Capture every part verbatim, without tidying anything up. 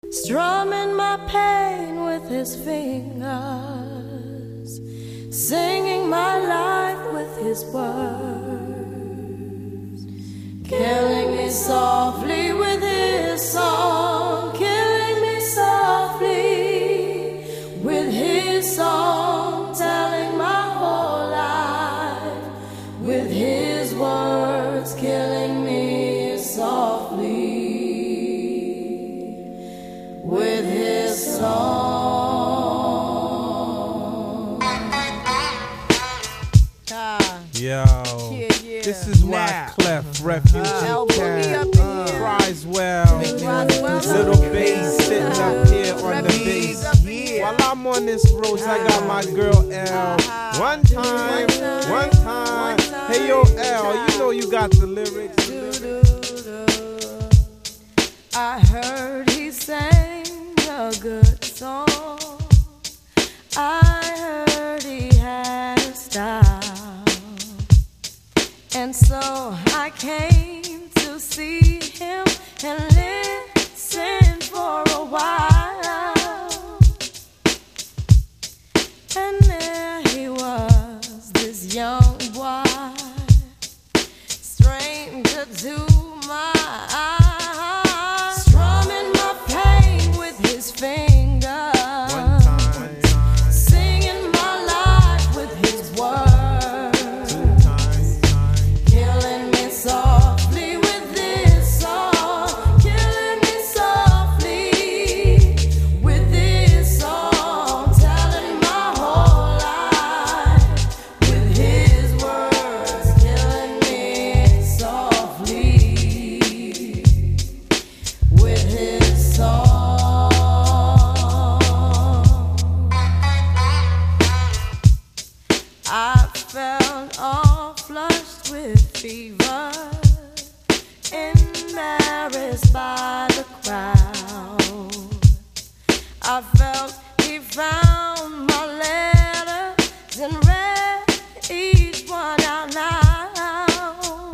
strumming my pain with his fingers, singing my life with his words, killing me softly with his song, killing me softly with his song, telling my whole life with his words, killing me softly with his song. Ah, Yo, yeah, yeah. this is why Now. Clef Refugee El Cat Boogie up in here. cries well. Roswell Little up bass in sitting here. up here on the Refugees bass. up in here. While I'm on this road, I got my girl L. One time, one time. Hey yo, L, you know you got the lyrics. I heard he sang a good song. I heard he had a style. And so I came to see him and listen for a while. And there he was, this young boy, stranger to my eyes, strumming my pain with his fingers, One time, singing my life with his words, two times, killing me softly with this song, killing me softly with this song, telling my whole life with his words, killing me softly with his song. I felt all flushed with fever, embarrassed by the crowd. I felt he found my letters and read each one out loud.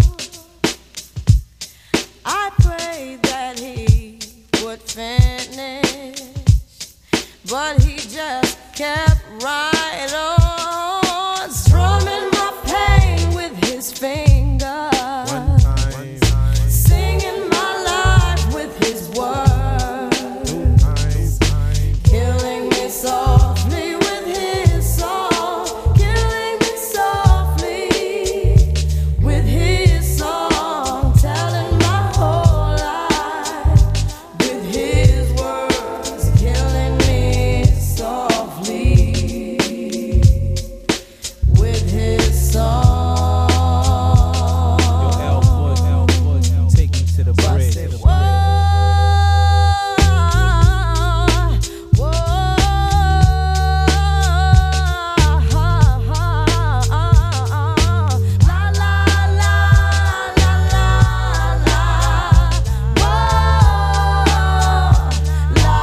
I prayed that he would finish, but he just kept right on, strumming my pain with his fingers, one time, singing my life with his words, two times, killing me softly with his song, killing me softly with his song, telling my whole life with his words, killing me softly with his song. Yo, L Foot, L Foot, take me to the bridge. Whoa, whoa, la la la la la la, whoa, la,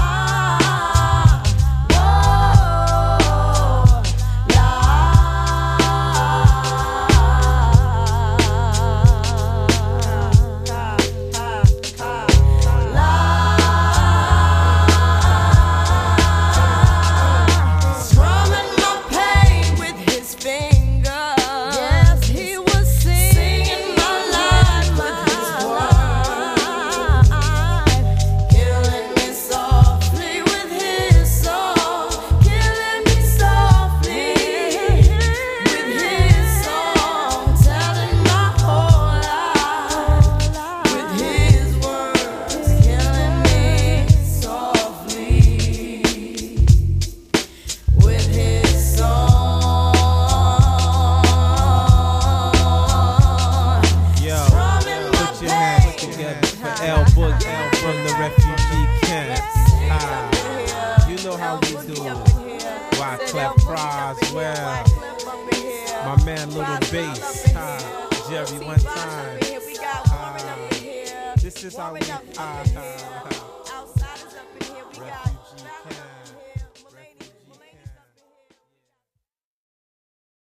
strumming my pain with his fingers. Yes, he was singing my life with his words, killing me softly with his song, killing me softly with his song, telling my whole life with his words, killing me softly with his song. Yo, Strumming my put your hands pain. together for L Book L from the refugee camp. Ah, you know how we do it. Why Clef cries well. My man Little Bass, ah, Jerry one time. Ah, this is how we. Ah, ah, ah.